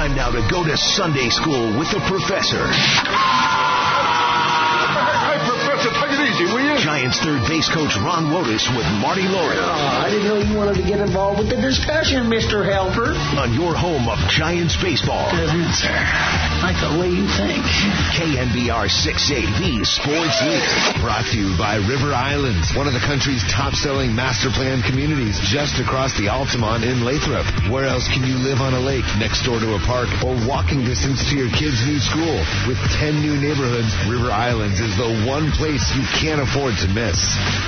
Time now to go to Sunday school with the professor. Hey, Professor, take it easy, will you? Giants third base coach Ron Wotus with Marty Laurie. I didn't know you wanted to get involved with the discussion, Mr. Helper. On your home of Giants baseball. Good answer. I like the way you think. KNBR 680, the sports leader. Brought to you by River Islands, one of the country's top-selling master plan communities just across the Altamont in Lathrop. Where else can you live on a lake, next door to a park, or walking distance to your kid's new school? With 10 new neighborhoods, River Islands is the one place you can't afford to miss.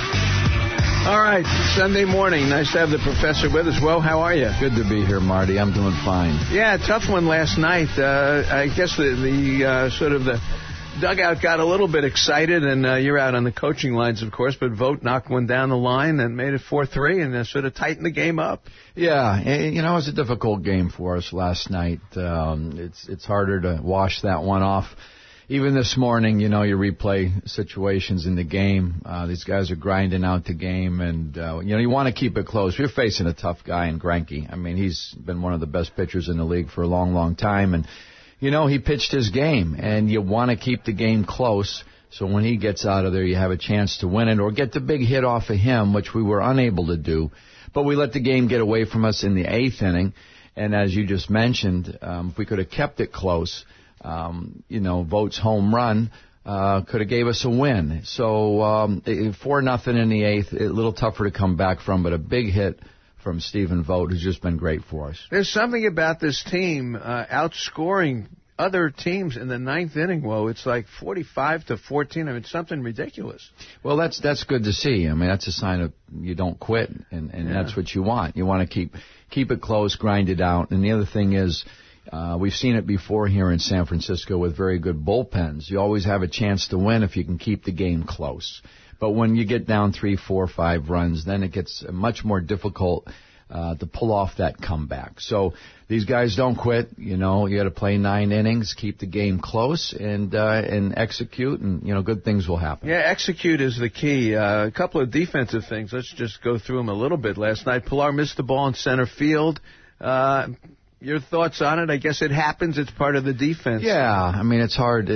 All right, Sunday morning. Nice to have the professor with us. Well, how are you? Good to be here, Marty. I'm doing fine. Yeah, tough one last night. I guess the sort of the dugout got a little bit excited, and you're out on the coaching lines, of course, but Vogt knocked one down the line and made it 4-3 and sort of tightened the game up. Yeah, it was a difficult game for us last night. It's harder to wash that one off. Even this morning, you replay situations in the game. These guys are grinding out the game, and, you want to keep it close. You're facing a tough guy in Greinke. I mean, he's been one of the best pitchers in the league for a long, long time, and, he pitched his game, and you want to keep the game close, so when he gets out of there, you have a chance to win it or get the big hit off of him, which we were unable to do. But we let the game get away from us in the eighth inning, and as you just mentioned, if we could have kept it close, Vogt's home run could have gave us a win. So 4-0 in the eighth, a little tougher to come back from, but a big hit from Stephen Vogt, who's just been great for us. There's something about this team outscoring other teams in the ninth inning. Whoa, it's like 45-14. I mean, it's something ridiculous. Well, that's good to see. I mean, that's a sign of you don't quit, and that's what you want. You want to keep it close, grind it out. And the other thing is, we've seen it before here in San Francisco with very good bullpens. You always have a chance to win if you can keep the game close. But when you get down 3, 4, 5 runs, then it gets much more difficult to pull off that comeback. So these guys don't quit. You got to play 9 innings, keep the game close, and execute, and good things will happen. Yeah, execute is the key. A couple of defensive things. Let's just go through them a little bit. Last night, Pilar missed the ball in center field. Your thoughts on it? I guess it happens. It's part of the defense. Yeah, I mean, it's hard.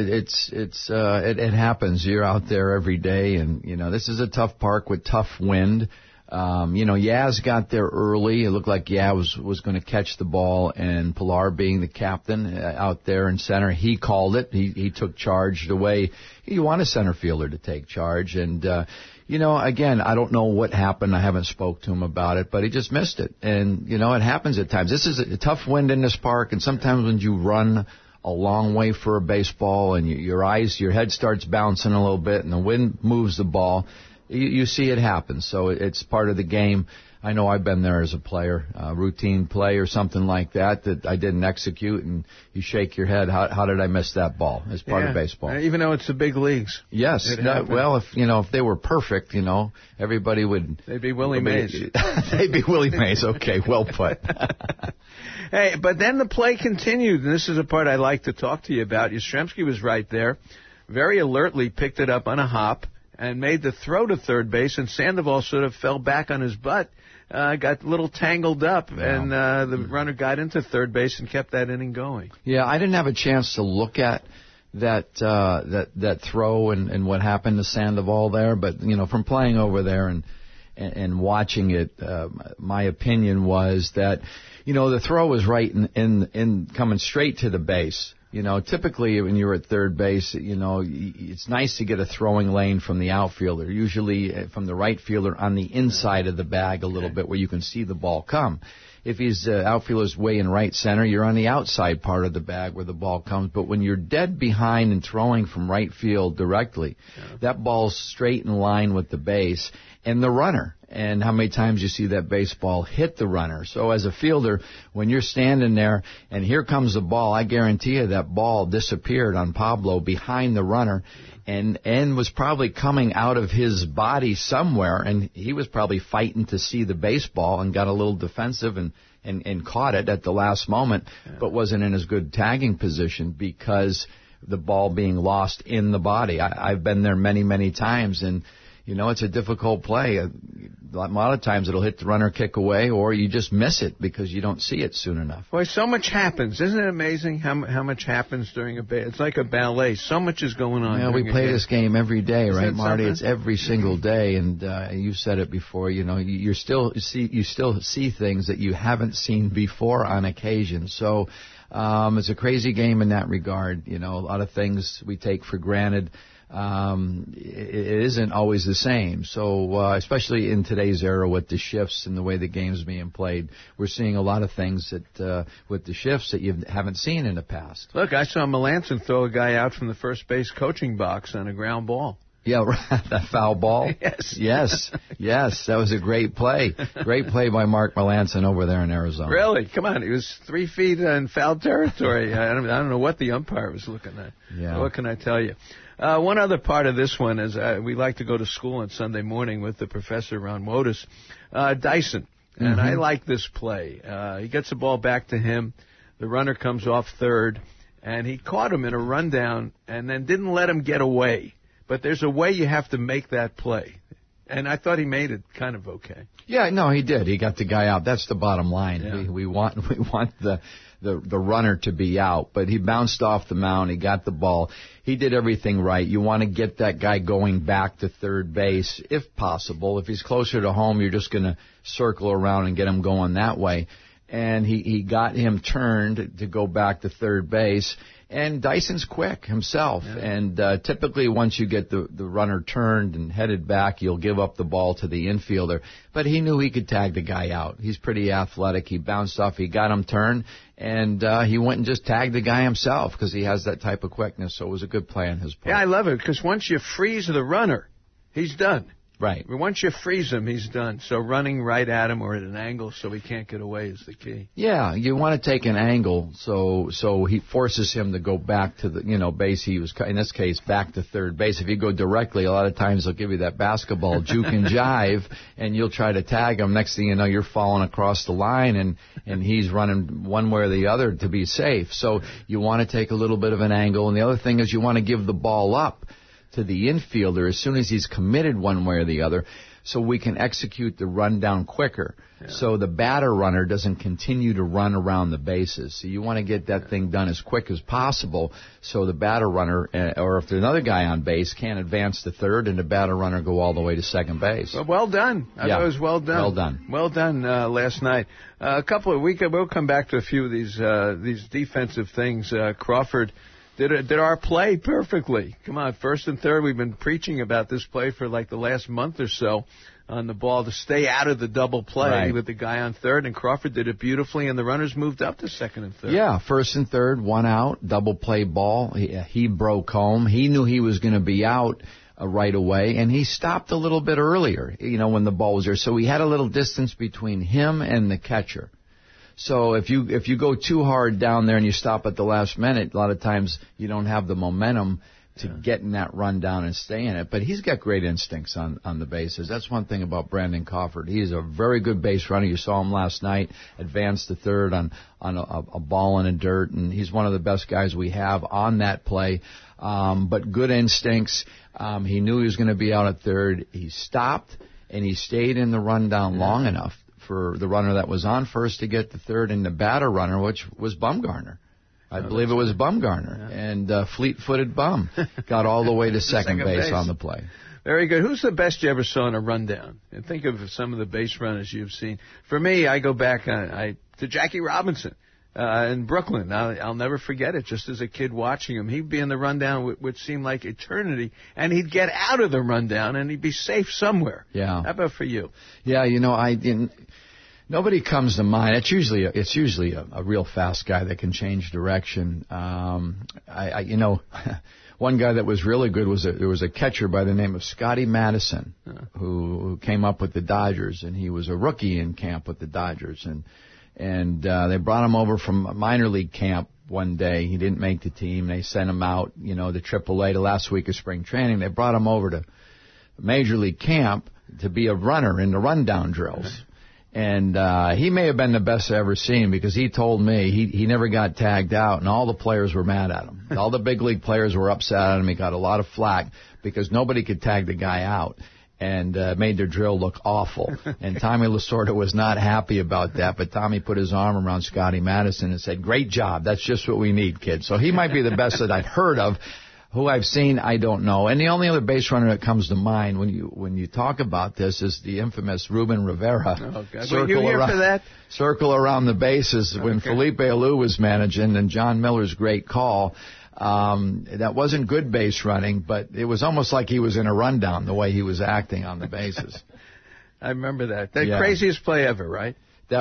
It happens. You're out there every day, and this is a tough park with tough wind. Yaz got there early. It looked like Yaz was going to catch the ball, and Pilar, being the captain out there in center, he called it. He took charge the way you want a center fielder to take charge, and. Again, I don't know what happened. I haven't spoke to him about it, but he just missed it. And, it happens at times. This is a tough wind in this park, and sometimes when you run a long way for a baseball and your head starts bouncing a little bit and the wind moves the ball, you see it happen. So it's part of the game. I know I've been there as a player, routine play or something like that I didn't execute, and you shake your head. How did I miss that ball? It's part of baseball. Even though it's the big leagues. Yes. Well, if they were perfect, everybody would. They'd be Willie Mays. They'd be Willie Mays. Okay, well put. Hey, but then the play continued, and this is a part I'd like to talk to you about. Yastrzemski was right there, very alertly picked it up on a hop and made the throw to third base, and Sandoval sort of fell back on his butt. Got a little tangled up, and the runner got into third base and kept that inning going. Yeah, I didn't have a chance to look at that throw and what happened to Sandoval there, but from playing over there and watching it, my opinion was that the throw was right in coming straight to the base. Typically when you're at third base, it's nice to get a throwing lane from the outfielder, usually from the right fielder on the inside of the bag a little bit where you can see the ball come. If his outfielder's way in right center, you're on the outside part of the bag where the ball comes. But when you're dead behind and throwing from right field directly, that ball's straight in line with the base and the runner. And how many times you see that baseball hit the runner. So as a fielder, when you're standing there and here comes the ball, I guarantee you that ball disappeared on Pablo behind the runner and was probably coming out of his body somewhere, and he was probably fighting to see the baseball and got a little defensive and caught it at the last moment, but wasn't in as good tagging position because the ball being lost in the body. I've been there many, many times, and it's a difficult play. A lot of times it'll hit the runner, kick away, or you just miss it because you don't see it soon enough. Boy, so much happens. Isn't it amazing how much happens during it's like a ballet. So much is going on. Yeah, we play this game every day, right, Marty? It's every single day, and you said it before. You still see things that you haven't seen before on occasion. So it's a crazy game in that regard. A lot of things we take for granted. It isn't always the same. So, especially in today's era with the shifts and the way the game's being played, we're seeing a lot of things that, with the shifts that you haven't seen in the past. Look, I saw Melanson throw a guy out from the first base coaching box on a ground ball. Yeah, that foul ball. Yes. Yes. That was a great play. Great play by Mark Melanson over there in Arizona. Really? Come on. He was 3 feet in foul territory. I don't know what the umpire was looking at. Yeah. What can I tell you? One other part of this one is we like to go to school on Sunday morning with the professor, Ron Wotus. Dyson. And I like this play. He gets the ball back to him. The runner comes off third. And he caught him in a rundown and then didn't let him get away. But there's a way you have to make that play. And I thought he made it kind of okay. Yeah, no, he did. He got the guy out. That's the bottom line. Yeah. We want the runner to be out. But he bounced off the mound. He got the ball. He did everything right. You want to get that guy going back to third base, if possible. If he's closer to home, you're just going to circle around and get him going that way. And he got him turned to go back to third base. And Dyson's quick himself. Yeah. And typically once you get the runner turned and headed back, you'll give up the ball to the infielder. But he knew he could tag the guy out. He's pretty athletic. He bounced off. He got him turned. And he went and just tagged the guy himself because he has that type of quickness. So it was a good play on his part. Yeah, I love it because once you freeze the runner, he's done. Right. Once you freeze him, he's done. So running right at him or at an angle so he can't get away is the key. Yeah, you want to take an angle so he forces him to go back to the base. He was, in this case, back to third base. If you go directly, a lot of times they'll give you that basketball juke and jive, and you'll try to tag him. Next thing you know, you're falling across the line, and he's running one way or the other to be safe. So you want to take a little bit of an angle, and the other thing is you want to give the ball up to the infielder as soon as he's committed one way or the other so we can execute the rundown quicker. Yeah. So the batter runner doesn't continue to run around the bases. So you want to get that thing done as quick as possible so the batter runner, or if there's another guy on base, can't advance to third and the batter runner go all the way to second base. Well done. I thought it was well done. Well done. Well done last night. We'll come back to a few of these defensive things. Crawford did our play perfectly. Come on, first and third, we've been preaching about this play for like the last month or so on the ball to stay out of the double play with the guy on third, and Crawford did it beautifully, and the runners moved up to second and third. Yeah, first and third, one out, double play ball. He broke home. He knew he was going to be out right away, and he stopped a little bit earlier, when the ball was there. So he had a little distance between him and the catcher. So if you go too hard down there and you stop at the last minute, a lot of times you don't have the momentum to get in that run down and stay in it. But he's got great instincts on the bases. That's one thing about Brandon Crawford. He's a very good base runner. You saw him last night, advance to third on a ball in the dirt, and he's one of the best guys we have on that play. But good instincts. He knew he was going to be out at third. He stopped, and he stayed in the rundown long enough for the runner that was on first to get to third, and the batter runner, which was Bumgarner. I believe it was Bumgarner. Yeah. And fleet-footed Bum got all the way to second base on the play. Very good. Who's the best you ever saw in a rundown? And think of some of the base runners you've seen. For me, I go back to Jackie Robinson in Brooklyn. I'll never forget it. Just as a kid watching him, he'd be in the rundown which seemed like eternity, and he'd get out of the rundown and he'd be safe somewhere. Yeah. How about for you? Yeah, I didn't. Nobody comes to mind. It's usually a real fast guy that can change direction. One guy that was really good there was a catcher by the name of Scotty Madison who came up with the Dodgers, and he was a rookie in camp with the Dodgers, and they brought him over from minor league camp one day. He didn't make the team. They sent him out, to AAA the last week of spring training. They brought him over to major league camp to be a runner in the rundown drills. And he may have been the best I've ever seen because he told me he never got tagged out, and all the players were mad at him. All the big league players were upset at him. He got a lot of flack because nobody could tag the guy out. and made their drill look awful. And Tommy Lasorda was not happy about that, but Tommy put his arm around Scotty Madison and said, "Great job. That's just what we need, kid." So he might be the best that I've heard of. Who I've seen, I don't know. And the only other base runner that comes to mind when you talk about this is the infamous Ruben Rivera. Oh, God. Were you here for that? Circle around the bases when Felipe Alou was managing, and John Miller's great call. That wasn't good base running, but it was almost like he was in a rundown the way he was acting on the bases. I remember that. The craziest play ever, right?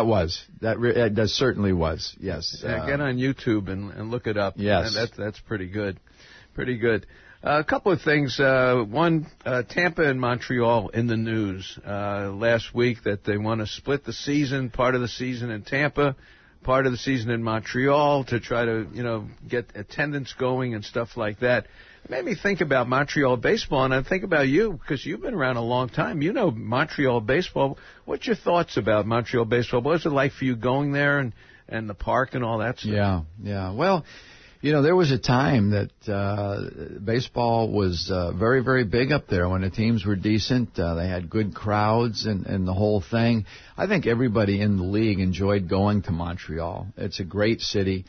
That certainly was. Yes. Get on YouTube and look it up. Yes. That's pretty good. Pretty good. A couple of things. One, Tampa and Montreal in the news last week that they want to split the season, part of the season in Tampa, part of the season in Montreal to try to, get attendance going and stuff like that. It made me think about Montreal baseball, and I think about you because you've been around a long time. You know Montreal baseball. What's your thoughts about Montreal baseball? What was it like for you going there and the park and all that stuff? Yeah. Well, there was a time that baseball was very, very big up there when the teams were decent. They had good crowds and the whole thing. I think everybody in the league enjoyed going to Montreal. It's a great city,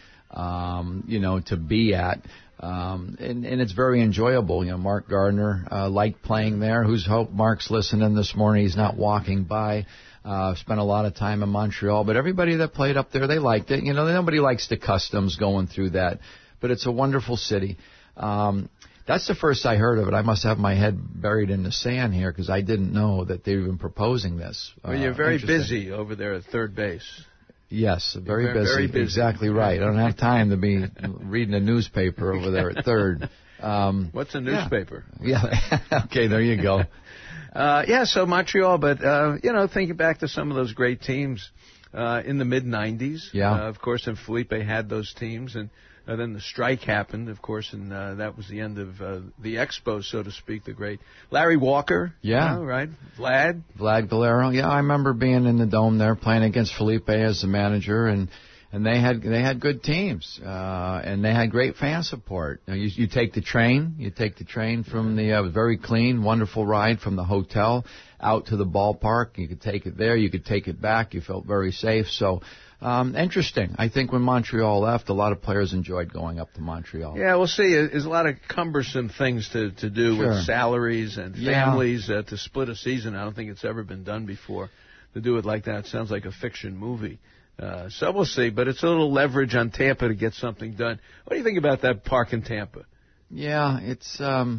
to be at. And it's very enjoyable. Mark Gardner liked playing there. Hope Mark's listening this morning. He's not walking by. Spent a lot of time in Montreal. But everybody that played up there, they liked it. Nobody likes the customs going through that. But it's a wonderful city. That's the first I heard of it. I must have my head buried in the sand here because I didn't know that they were even proposing this. Well, you're very busy over there at third base. Yes, very busy. Very busy. Exactly right. I don't have time to be reading a newspaper over there at third. What's a newspaper? Yeah. Okay, there you go. So Montreal, but, thinking back to some of those great teams in the mid-'90s. Yeah. Of course, and Felipe had those teams, and then the strike happened, of course, and that was the end of the Expos, so to speak, the great Larry Walker. Yeah. Right? Vlad Valero. Yeah, I remember being in the Dome there playing against Felipe as the manager, and they had good teams, and they had great fan support. You take the train from it was very clean, wonderful ride from the hotel out to the ballpark. You could take it there, you could take it back. You felt very safe. So, interesting. I think when Montreal left, a lot of players enjoyed going up to Montreal. Yeah, we'll see. There's a lot of cumbersome things to do with salaries and families to split a season. I don't think it's ever been done before. To do it like that, it sounds like a fiction movie. So we'll see, but it's a little leverage on Tampa to get something done. What do you think about that park in Tampa? Yeah, it's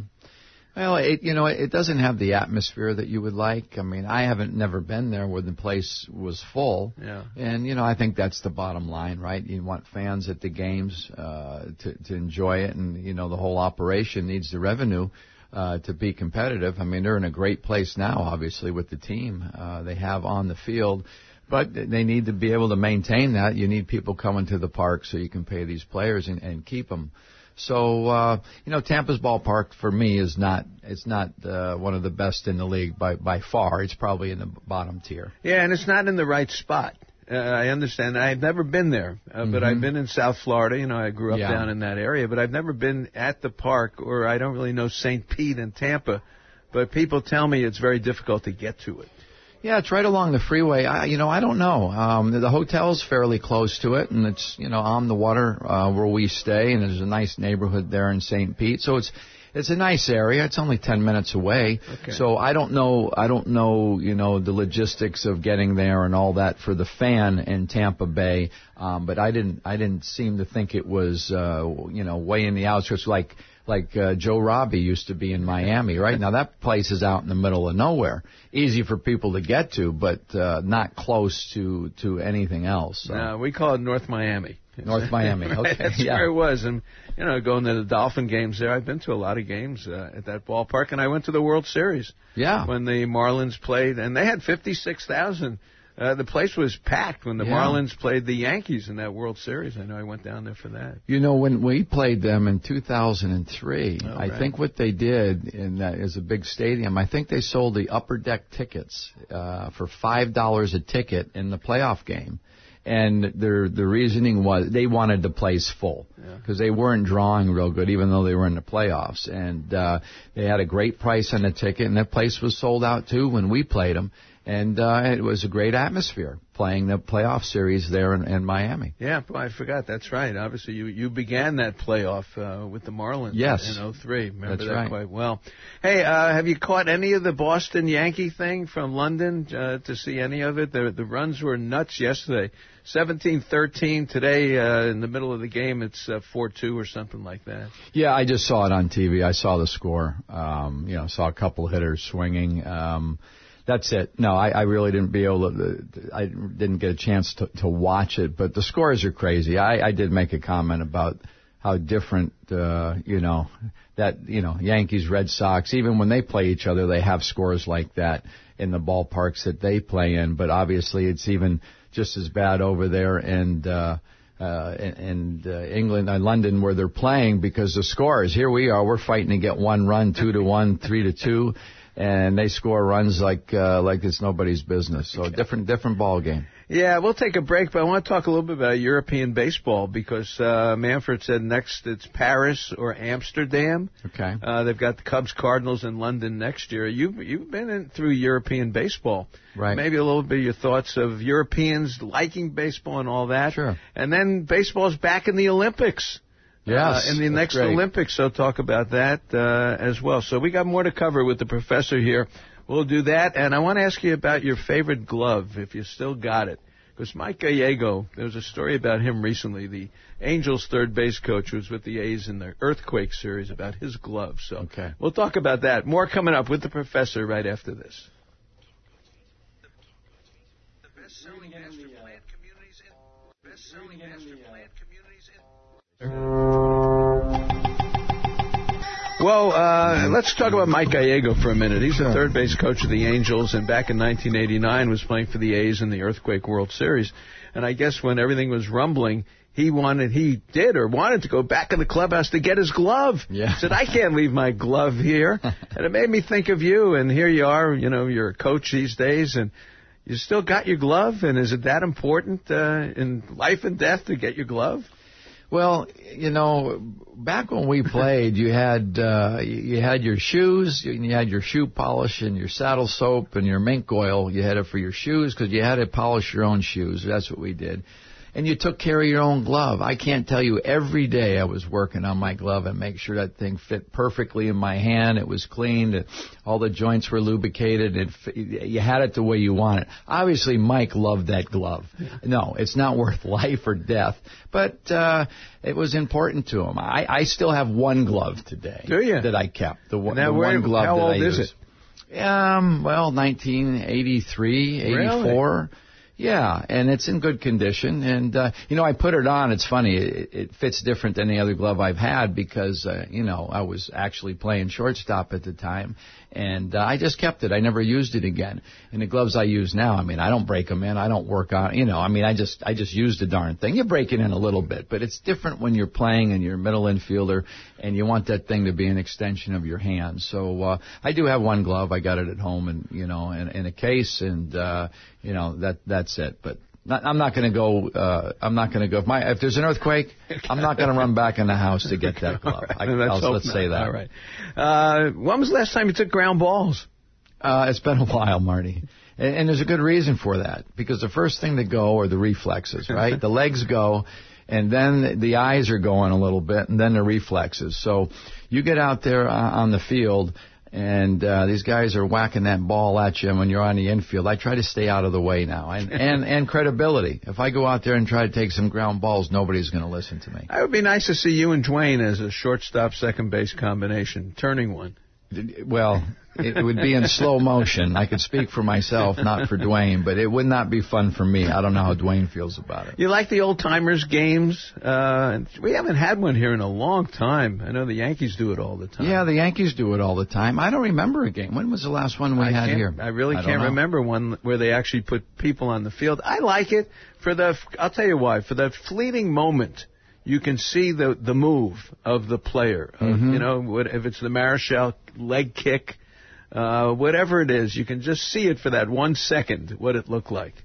it doesn't have the atmosphere that you would like. I mean, I haven't never been there where the place was full. Yeah. And I think that's the bottom line, right? You want fans at the games to enjoy it, and the whole operation needs the revenue to be competitive. I mean, they're in a great place now, obviously, with the team they have on the field. But they need to be able to maintain that. You need people coming to the park so you can pay these players and keep them. So, Tampa's ballpark for me is not one of the best in the league by far. It's probably in the bottom tier. Yeah, and it's not in the right spot. I understand. I've never been there, but I've been in South Florida. I grew up down in that area, but I've never been at the park, or I don't really know St. Pete and Tampa. But people tell me it's very difficult to get to it. Yeah, it's right along the freeway. I don't know. The hotel's fairly close to it, and it's on the water where we stay, and there's a nice neighborhood there in St. Pete. So it's a nice area. It's only 10 minutes away. Okay. So I don't know the logistics of getting there and all that for the fan in Tampa Bay. But I didn't seem to think it was way in the outskirts like Joe Robbie used to be in Miami, right? Now, that place is out in the middle of nowhere. Easy for people to get to, but not close to anything else. So. No, we call it North Miami. North Miami, okay. That's where it was. And, going to the Dolphin games there, I've been to a lot of games at that ballpark, and I went to the World Series. Yeah. When the Marlins played, and they had 56,000. The place was packed when the Marlins played the Yankees in that World Series. I know I went down there for that. When we played them in 2003, I think what they did in that is a big stadium. I think they sold the upper deck tickets for $5 a ticket in the playoff game. And the reasoning was they wanted the place full. because they weren't drawing real good, even though they were in the playoffs. And they had a great price on the ticket, and that place was sold out, too, when we played them. And it was a great atmosphere playing the playoff series there in Miami. Yeah, I forgot. That's right. Obviously, you began that playoff with the Marlins in 2003. Remember That's that right. quite well. Hey, have you caught any of the Boston Yankee thing from London to see any of it? The runs were nuts yesterday. 17-13 today. In the middle of the game, it's 4-2 or something like that. Yeah, I just saw it on TV. I saw the score. Saw a couple hitters swinging. That's it. No, I really didn't I didn't get a chance to watch it, but the scores are crazy. I did make a comment about how different, Yankees, Red Sox, even when they play each other, they have scores like that in the ballparks that they play in, but obviously it's even just as bad over there and England, London, where they're playing, because the scores, here we are, we're fighting to get 1 run, 2-1, 3-2. And they score runs like it's nobody's business. So different ball game. Yeah, we'll take a break, but I want to talk a little bit about European baseball because Manfred said next it's Paris or Amsterdam. Okay. They've got the Cubs Cardinals in London next year. You've been through European baseball. Right. Maybe a little bit of your thoughts of Europeans liking baseball and all that. Sure. And then baseball's back in the Olympics. Yes, in the next Olympics, so talk about that as well. So we got more to cover with the professor here. We'll do that, and I want to ask you about your favorite glove, if you still got it. Because Mike Gallego, there was a story about him recently, the Angels third base coach who was with the A's in the Earthquake series, about his glove. So We'll talk about that. More coming up with the professor right after this. The best-selling master plan communities in... Best-selling master plan communities in... Well, let's talk about Mike Gallego for a minute. He's the third base coach of the Angels, and back in 1989 was playing for the A's in the Earthquake World Series. And I guess when everything was rumbling, he wanted to go back in the clubhouse to get his glove. Yeah. He said, I can't leave my glove here. And it made me think of you, and here you are, you're a coach these days, and you still got your glove, and is it that important in life and death to get your glove? Well, back when we played, you had your shoes, you had your shoe polish and your saddle soap and your mink oil. You had it for your shoes because you had to polish your own shoes. That's what we did. And you took care of your own glove. I can't tell you, every day I was working on my glove and make sure that thing fit perfectly in my hand. It was clean. All the joints were lubricated. You had it the way you want it. Obviously, Mike loved that glove. No, it's not worth life or death, but it was important to him. I still have one glove today. Do you? That I kept. The one glove how that old I is use. it? 1983, 84. Really? Yeah, and it's in good condition. And, I put it on. It's funny. It fits different than any other glove I've had because, I was actually playing shortstop at the time. And I just kept it. I never used it again. And the gloves I use now, I don't break them in. I don't work on, I just use the darn thing. You break it in a little bit, but it's different when you're playing and you're a middle infielder and you want that thing to be an extension of your hand. So I do have one glove. I got it at home and, in a case and, that's it. But I'm not going to go. If there's an earthquake, I'm not going to run back in the house to get that glove. Let's say that. All right. When was the last time you took ground balls? It's been a while, Marty. And there's a good reason for that. Because the first thing to go are the reflexes, right? The legs go, and then the eyes are going a little bit, and then the reflexes. So you get out there on the field, and these guys are whacking that ball at you when you're on the infield. I try to stay out of the way now. And credibility. If I go out there and try to take some ground balls, nobody's going to listen to me. It would be nice to see you and Dwayne as a shortstop, second base combination, turning one. Well, it would be in slow motion. I could speak for myself, not for Dwayne, but it would not be fun for me. I don't know how Dwayne feels about it. You like the old-timers games? We haven't had one here in a long time. I know the Yankees do it all the time. Yeah, the Yankees do it all the time. I don't remember a game. When was the last one we had here? I really can't remember one where they actually put people on the field. I like it I'll tell you why, for that fleeting moment. You can see the move of the player. If it's the Marichal leg kick, whatever it is, you can just see it for that 1 second, what it looked like.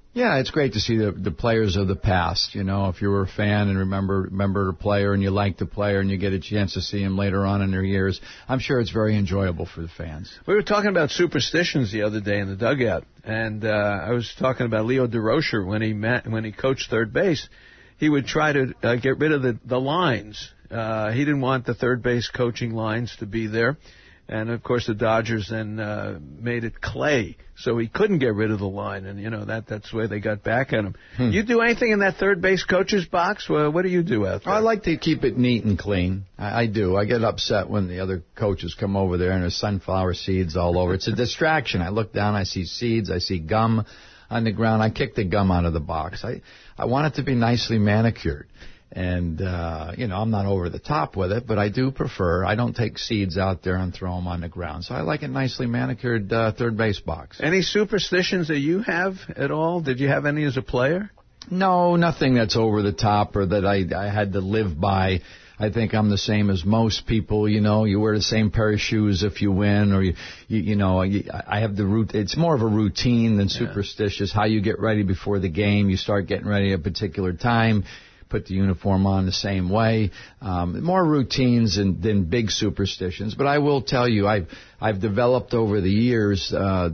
Yeah, it's great to see the players of the past. You know, if you were a fan and remember a player and you liked the player and you get a chance to see him later on in their years, I'm sure it's very enjoyable for the fans. We were talking about superstitions the other day in the dugout, and I was talking about Leo DeRocher when he coached third base. He would try to get rid of the lines. He didn't want the third base coaching lines to be there. And, of course, the Dodgers then made it clay, so he couldn't get rid of the line. And, you know, that's the way they got back at him. You do anything in that third base coach's box? Well, what do you do out there? I like to keep it neat and clean. I do. I get upset when the other coaches come over there and there's sunflower seeds all over. It's a distraction. I look down, I see seeds, I see gum on the ground. I kick the gum out of the box. I want it to be nicely manicured. And, you know, I'm not over the top with it, but I do prefer, I don't take seeds out there and throw them on the ground. So I like a nicely manicured third base box. Any superstitions that you have at all? Did you have any as a player? No, nothing that's over the top or that I had to live by. I think I'm the same as most people. You know, you wear the same pair of shoes if you win, or you know, I have the route. It's more of a routine than superstitious. How you get ready before the game, you start getting ready at a particular time. Put the uniform on the same way. More routines than big superstitions. But I will tell you, I've developed over the years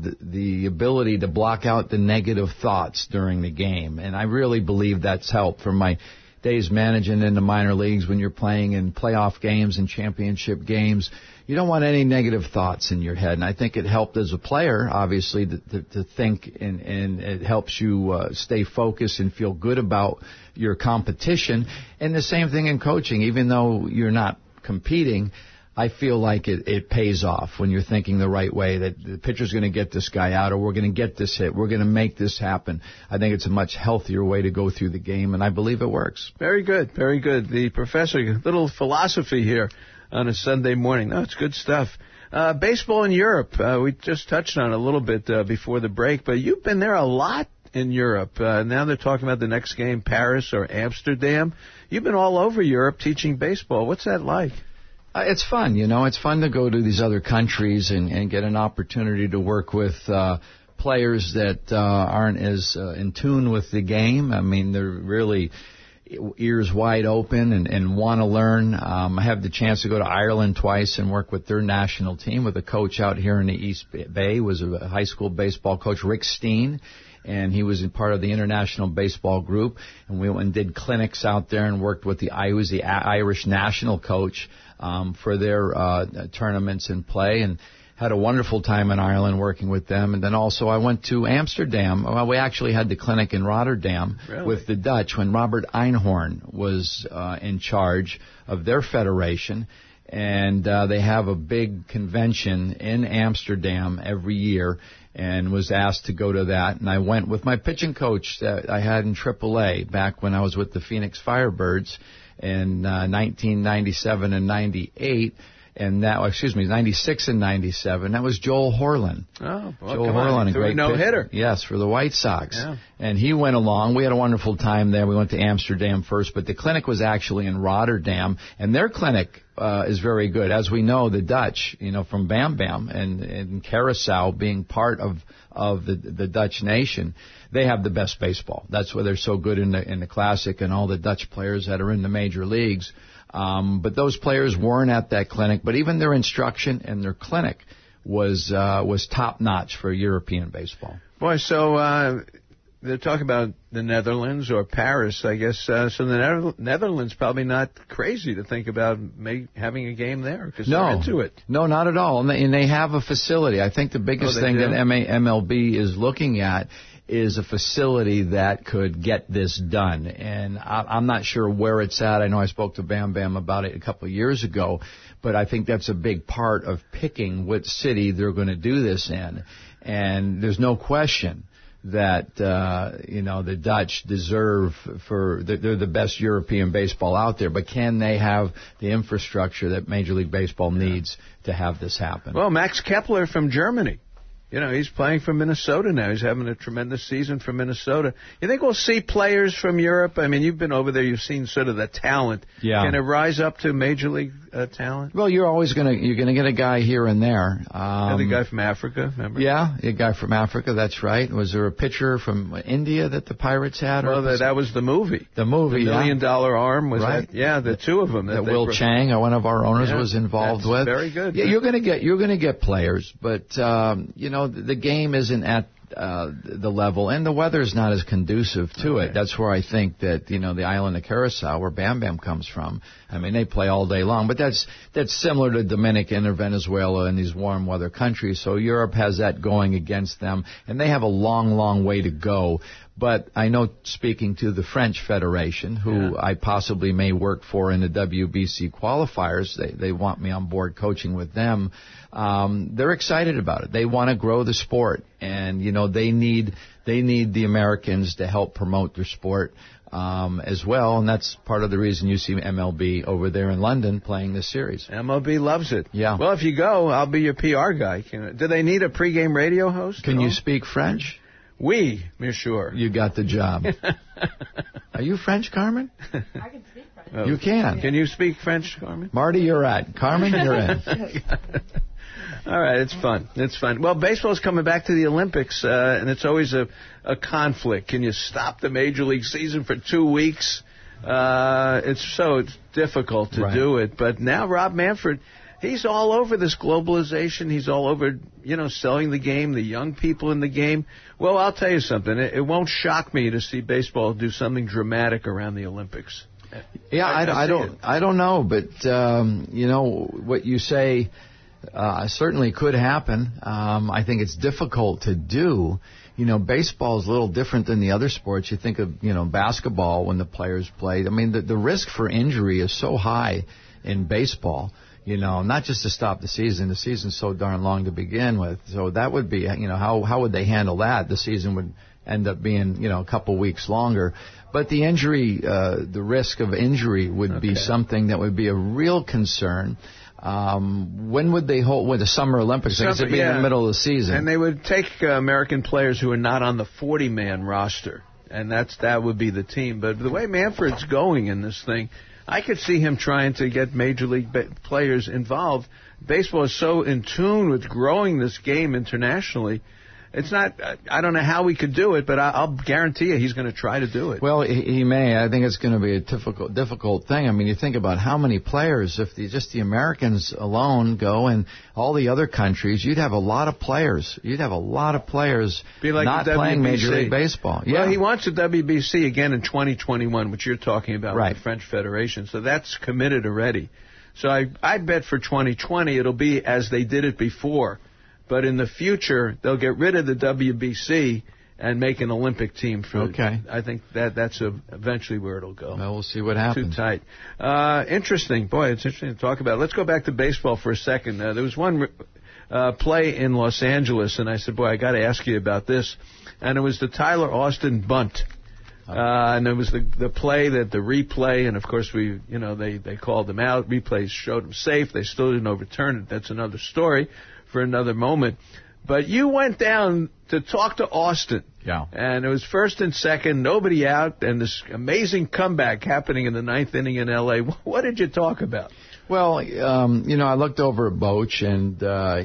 the ability to block out the negative thoughts during the game, and I really believe that's helped from my days managing in the minor leagues. When you're playing in playoff games and championship games, you don't want any negative thoughts in your head. And I think it helped as a player, obviously, to think, and it helps you stay focused and feel good about your competition. And the same thing in coaching. Even though you're not competing, I feel like it pays off when you're thinking the right way, that the pitcher's going to get this guy out, or we're going to get this hit, we're going to make this happen. I think it's a much healthier way to go through the game, and I believe it works. Very good, very good. The professor, little philosophy here on a Sunday morning. No, it's good stuff. Baseball in Europe, we just touched on it a little bit before the break, but you've been there a lot in Europe. Now they're talking about the next game, Paris or Amsterdam. You've been all over Europe teaching baseball. What's that like? It's fun, you know. It's fun to go to these other countries and get an opportunity to work with players that aren't as in tune with the game. I mean, they're really ears wide open and want to learn. I have the chance to go to Ireland twice and work with their national team with a coach out here in the East Bay. Was a high school baseball coach, Rick Steen. And he was part of the international baseball group. And we went and did clinics out there and worked with I was the Irish national coach for their tournaments and play, and had a wonderful time in Ireland working with them. And then also I went to Amsterdam. Well, we actually had the clinic in Rotterdam with the Dutch when Robert Einhorn was in charge of their federation. And they have a big convention in Amsterdam every year, and was asked to go to that. And I went with my pitching coach that I had in AAA back when I was with the Phoenix Firebirds in 1997 and 98. And that, 96 and 97. That was Joel Horlin. Oh, well, Joel Horlin, a great no-hitter. Yes, for the White Sox. Yeah. And he went along. We had a wonderful time there. We went to Amsterdam first, but the clinic was actually in Rotterdam. And their clinic is very good. As we know, the Dutch, you know, from Bam Bam and Curaçao being part of the Dutch nation, they have the best baseball. That's why they're so good in the Classic, and all the Dutch players that are in the major leagues. But those players weren't at that clinic. But even their instruction and their clinic was top notch for European baseball. Boy, so they're talking about the Netherlands or Paris, I guess. So the Netherlands probably not crazy to think about having a game there, because they're into it. No, not at all. And they have a facility. I think the biggest thing that MLB is looking at is a facility that could get this done. And I'm not sure where it's at. I know I spoke to Bam Bam about it a couple of years ago, but I think that's a big part of picking what city they're going to do this in. And there's no question that, the Dutch deserve they're the best European baseball out there, but can they have the infrastructure that Major League Baseball needs to have this happen? Well, Max Kepler from Germany. he's playing for Minnesota now. He's having a tremendous season for Minnesota. You think we'll see players from Europe? I mean, you've been over there. You've seen sort of the talent. Yeah. Can it rise up to major league talent? Well, you're gonna get a guy here and there. The guy from Africa, remember? Yeah, a guy from Africa. That's right. Was there a pitcher from India that the Pirates had? Well, that was the movie. The movie, The $1 Million Arm was right. The two of them. That Will Chang, one of our owners, was involved with. Very good. Yeah, you're gonna get players, but the game isn't at the level, and the weather is not as conducive to it. That's where I think that the island of Curacao, where Bam Bam comes from, I mean, they play all day long. But that's similar to Dominican or Venezuela and these warm weather countries. So Europe has that going against them, and they have a long, long way to go. But I know, speaking to the French Federation, who I possibly may work for in the WBC qualifiers, they want me on board coaching with them. They're excited about it. They want to grow the sport, and they need the Americans to help promote their sport as well, and that's part of the reason you see MLB over there in London playing this series. MLB loves it. Yeah. Well, if you go, I'll be your PR guy. Do they need a pregame radio host? Can you speak French? Oui, monsieur. You got the job. Are you French, Carmen? I can speak French. You can. Can you speak French, Carmen? Marty, you're at. Carmen, you're in. All right, it's fun. It's fun. Well, baseball's coming back to the Olympics, and it's always a conflict. Can you stop the Major League season for 2 weeks? It's difficult to do it. But now Rob Manfred, he's all over this globalization. He's all over, selling the game, the young people in the game. Well, I'll tell you something. It won't shock me to see baseball do something dramatic around the Olympics. Yeah, I don't know, but what you say certainly could happen. I think it's difficult to do. Baseball is a little different than the other sports. You think of, basketball when the players play. I mean, the risk for injury is so high in baseball. Not just to stop the season. The season's so darn long to begin with. So that would be, how would they handle that? The season would end up being, a couple weeks longer. But the injury, the risk of injury would be something that would be a real concern. When would they hold the Summer Olympics? I guess it'd be in the middle of the season. And they would take American players who are not on the 40-man roster, and that would be the team. But the way Manfred's going in this thing, I could see him trying to get Major League players involved. Baseball is so in tune with growing this game internationally. It's not, I don't know how we could do it, but I'll guarantee you he's going to try to do it. Well, he may. I think it's going to be a difficult thing. I mean, you think about how many players, if just the Americans alone go and all the other countries, you'd have a lot of players. You'd have a lot of players not playing Major League Baseball. Yeah. Well, he wants the WBC again in 2021, which you're talking about with the French Federation. So that's committed already. So I bet for 2020 it'll be as they did it before. But in the future, they'll get rid of the WBC and make an Olympic team for Okay. I think that's eventually where it'll go. Well, we'll see what happens. Too tight. Interesting. Boy, it's interesting to talk about. Let's go back to baseball for a second. There was one play in Los Angeles, and I said, boy, I got to ask you about this. And it was the Tyler Austin bunt. And it was the play, the replay, and of course they called him out. Replays showed him safe. They still didn't overturn it. That's another story for another moment. But you went down to talk to Austin. Yeah. And it was first and second, nobody out, and this amazing comeback happening in the ninth inning in L.A. What did you talk about? Well, I looked over at Boch, and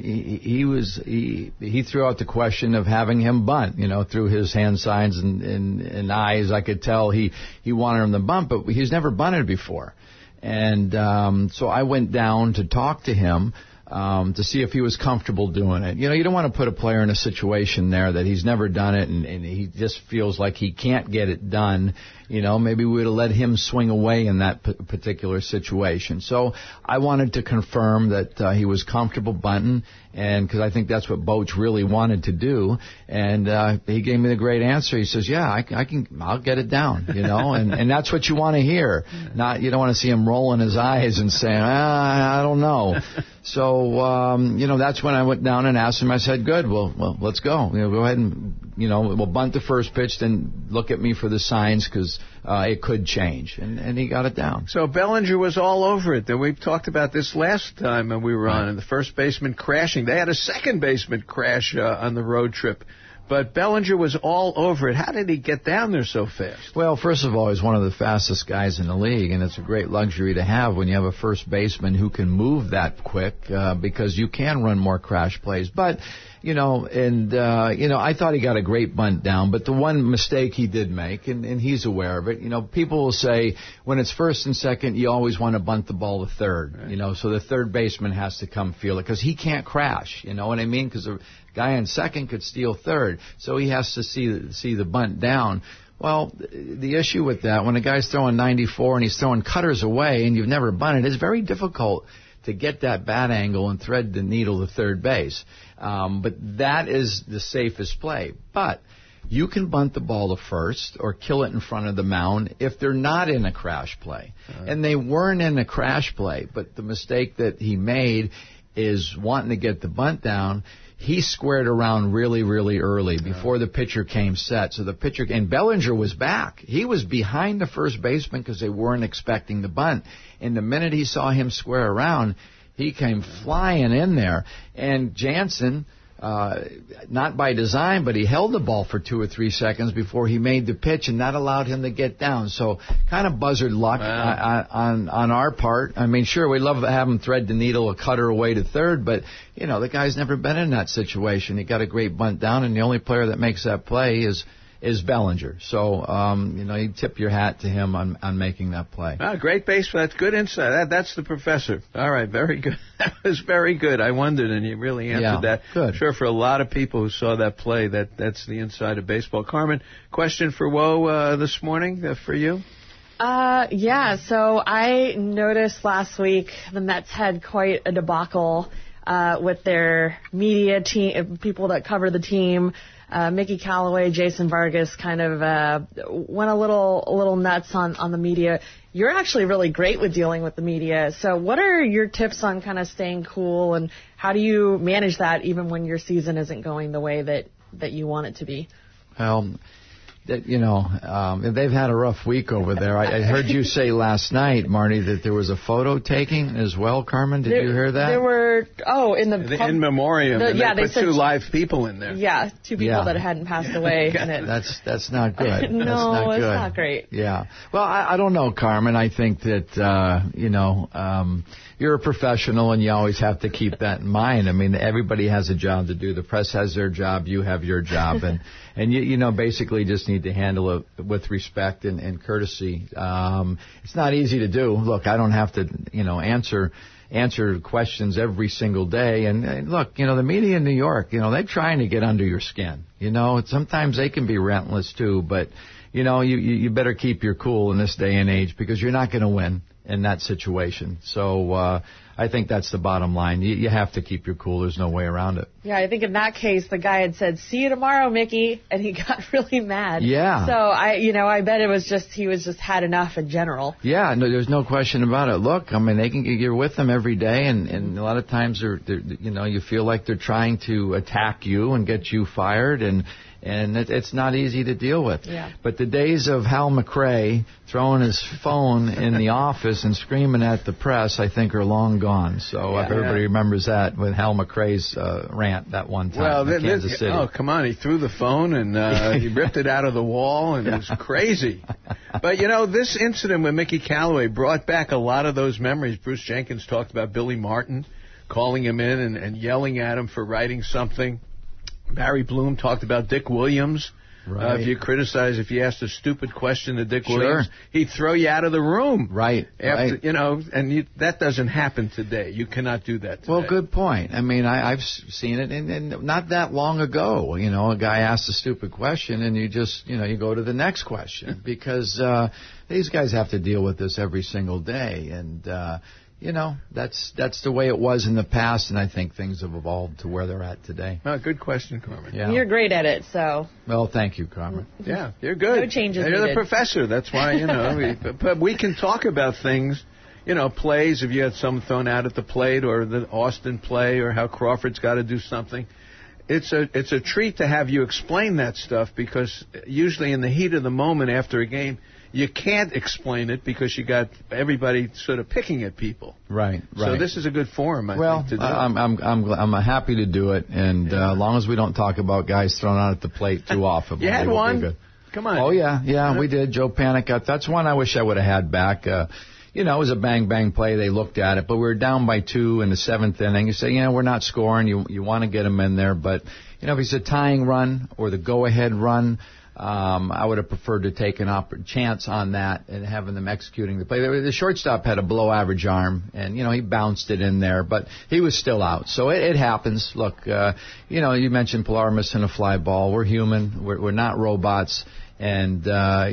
he threw out the question of having him bunt. Through his hand signs and eyes, I could tell he wanted him to bunt, but he's never bunted before. And so I went down to talk to him to see if he was comfortable doing it. You don't want to put a player in a situation there that he's never done it and he just feels like he can't get it done. Maybe we would have let him swing away in that particular situation. So I wanted to confirm that he was comfortable bunting, and because I think that's what Boch really wanted to do. And he gave me the great answer. He says, "Yeah, I'll get it down." And that's what you want to hear. You don't want to see him rolling his eyes and saying, "I don't know." So that's when I went down and asked him. I said, "Good. Well, let's go. Go ahead and we'll bunt the first pitch, then look at me for the signs, because it could change, and he got it down. So Bellinger was all over it. Then we talked about this last time we were on, and the first baseman crashing. They had a second baseman crash on the road trip. But Bellinger was all over it. How did he get down there so fast? Well, first of all, he's one of the fastest guys in the league, and it's a great luxury to have when you have a first baseman who can move that quick because you can run more crash plays. But, I thought he got a great bunt down, but the one mistake he did make, and he's aware of it, people will say when it's first and second, you always want to bunt the ball to third, right. So the third baseman has to come feel it because he can't crash, you know what I mean? Because the guy on second could steal third, so he has to see the bunt down. Well, the issue with that, when a guy's throwing 94 and he's throwing cutters away and you've never bunted, it's very difficult to get that bat angle and thread the needle to third base. But that is the safest play. But you can bunt the ball to first or kill it in front of the mound if they're not in a crash play. And they weren't in a crash play, but the mistake that he made is wanting to get the bunt down. He squared around really, really early before the pitcher came set. So the pitcher, and Bellinger was back. He was behind the first baseman because they weren't expecting the bunt. And the minute he saw him square around, he came flying in there. And Jansen, not by design, but he held the ball for 2 or 3 seconds before he made the pitch, and that allowed him to get down. So kind of buzzard luck on our part. I mean, sure, we'd love to have him thread the needle or cutter away to third, but, the guy's never been in that situation. He got a great bunt down, and the only player that makes that play is Bellinger. So, you tip your hat to him on making that play. Great baseball. That's good insight. That's the professor. All right, very good. That was very good. I wondered, and you really answered that. Good. Sure, for a lot of people who saw that play, that's the inside of baseball. Carmen, question for Woe this morning for you? So I noticed last week the Mets had quite a debacle with their media team, people that cover the team. Mickey Callaway, Jason Vargas kind of went a little nuts on the media. You're actually really great with dealing with the media. So what are your tips on kind of staying cool, and how do you manage that even when your season isn't going the way that you want it to be? Well, they've had a rough week over there. I heard you say last night, Marty, that there was a photo taking as well. Carmen, did you hear that? There were, in memoriam. They put 2 live people in there. Yeah, 2 people that hadn't passed away. That's not good. No, that's not good. It's not great. Yeah. Well, I don't know, Carmen. I think that, you're a professional, and you always have to keep that in mind. I mean, everybody has a job to do. The press has their job. You have your job. And you basically just need to handle it with respect and courtesy. It's not easy to do. Look, I don't have to, answer questions every single day. And look, the media in New York, they're trying to get under your skin. Sometimes they can be relentless too, but, you better keep your cool in this day and age because you're not going to win in that situation. So I think that's the bottom line. You have to keep your cool. There's no way around it. Yeah, I think in that case, the guy had said, "See you tomorrow, Mickey," and he got really mad. Yeah. So I bet he was just had enough in general. Yeah, no, there's no question about it. Look, I mean, you're with them every day, and a lot of times they're you feel like they're trying to attack you and get you fired, and it's not easy to deal with. Yeah. But the days of Hal McRae throwing his phone in the office and screaming at the press, I think, are long gone. So everybody remembers that with Hal McRae's rant that one time in Kansas City. Oh, come on. He threw the phone and he ripped it out of the wall, and it was crazy. But, this incident with Mickey Callaway brought back a lot of those memories. Bruce Jenkins talked about Billy Martin calling him in and yelling at him for writing something. Barry Bloom talked about Dick Williams. Right. If you asked a stupid question to Dick Williams, he'd throw you out of the room. Right. After, that doesn't happen today. You cannot do that today. Well, good point. I mean, I've seen it, and not that long ago, a guy asked a stupid question, and you just, you go to the next question because these guys have to deal with this every single day, and that's the way it was in the past, and I think things have evolved to where they're at today. Oh, good question, Carmen. Yeah. You're great at it, so. Well, thank you, Carmen. Yeah, you're good. No changes You're needed. the professor. That's why, but we can talk about things, plays, if you had someone thrown out at the plate or the Austin play or how Crawford's got to do something. It's a treat to have you explain that stuff because usually in the heat of the moment after a game, you can't explain it because you got everybody sort of picking at people. Right. So this is a good forum, I think, to do I'm happy to do it, and as long as we don't talk about guys thrown out at the plate too often. You had one. Come on. Oh yeah, we did. Joe Panicott. That's one I wish I would have had back. It was a bang play. They looked at it, but we were down by 2 in the 7th inning. You say, we're not scoring. You want to get them in there, but if it's a tying run or the go-ahead run. I would have preferred to take an chance on that and having them executing the play. The shortstop had a below-average arm, and, he bounced it in there, but he was still out. So it happens. Look, you mentioned Pilar missing a fly ball. We're human. We're not robots. And,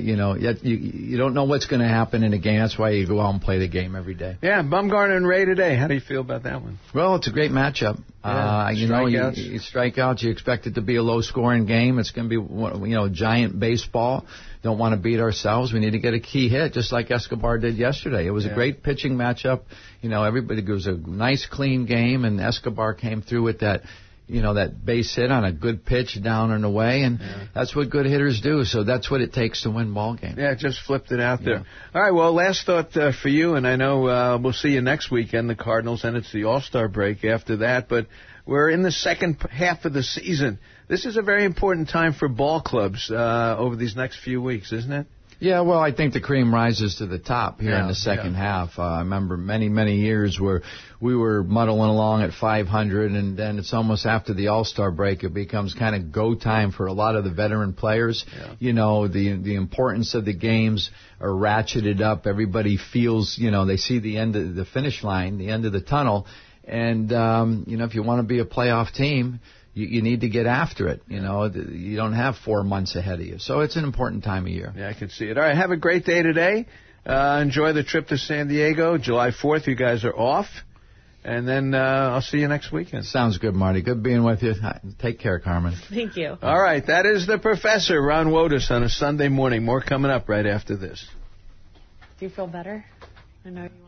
you don't know what's going to happen in a game. That's why you go out and play the game every day. Yeah, Bumgarner and Ray today. How do you feel about that one? Well, it's a great matchup. Strikeouts. You strikeouts. You expect it to be a low-scoring game. It's going to be, giant baseball. Don't want to beat ourselves. We need to get a key hit, just like Escobar did yesterday. It was a great pitching matchup. Everybody, it was a nice, clean game, and Escobar came through with that. That base hit on a good pitch down and away, and that's what good hitters do. So that's what it takes to win ball games. Yeah, just flipped it out there. All right, well, last thought for you, and I know we'll see you next weekend, the Cardinals, and it's the All-Star break after that, but we're in the second half of the season. This is a very important time for ball clubs over these next few weeks, isn't it? Yeah, well, I think the cream rises to the top here in the second half. I remember many years where we were muddling along at 500, and then it's almost after the All-Star break, it becomes kind of go time for a lot of the veteran players. Yeah. The importance of the games are ratcheted up. Everybody feels, they see the end of the finish line, the end of the tunnel, and, if you want to be a playoff team, you need to get after it. You don't have 4 months ahead of you. So it's an important time of year. Yeah, I can see it. All right, have a great day today. Enjoy the trip to San Diego. July 4th, you guys are off. And then I'll see you next weekend. Sounds good, Marty. Good being with you. Take care, Carmen. Thank you. All right, that is the Professor, Ron Wotus, on a Sunday morning. More coming up right after this. Do you feel better? I know you